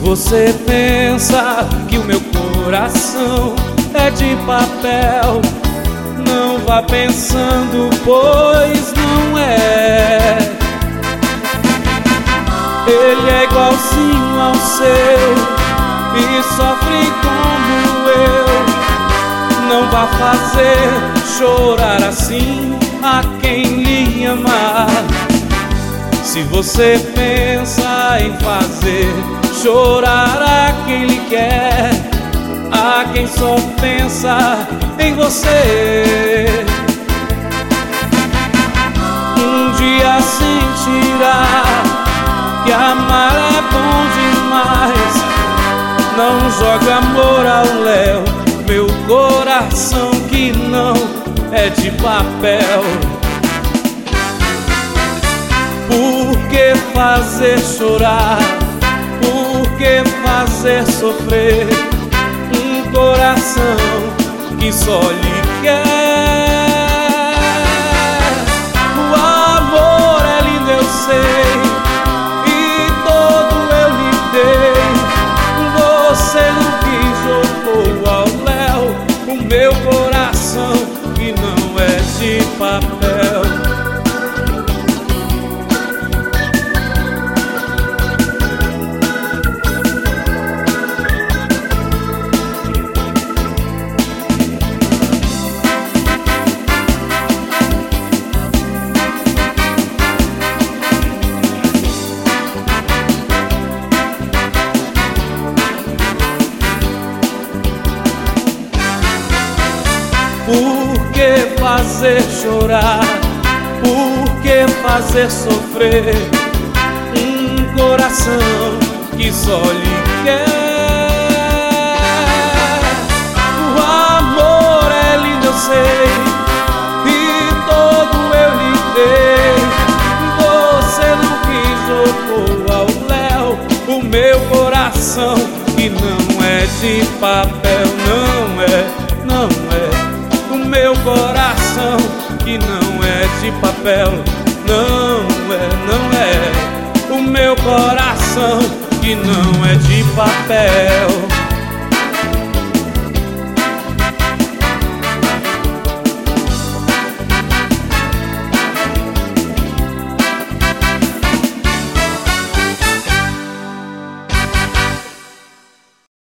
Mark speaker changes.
Speaker 1: você pensa que o meu coração é de papel, não vá pensando, pois não é. Ele é igualzinho ao seu e sofre como eu. Não vá fazer chorar assim a quem lhe amar. Se você pensa em fazer chorar a quem lhe quer, a quem só pensa em você, um dia sentirá que amar é bom demais. Não joga amor ao léu, meu coração que não é de papel. Por que fazer chorar? Por que fazer sofrer um coração que só lhe quer? O amor é lindo, eu sei, e todo eu lhe dei. Você não quis, jogou ao léu o meu coração que não é de papel. Por que fazer chorar? Por que fazer sofrer um coração que só lhe quer? O amor é lindo, eu sei, e todo eu lhe dei. Você não quis, jogou ao léu o meu coração que não é de papel, não é, não é. O meu coração que não é de papel, não é, não é. O meu coração que não é de papel.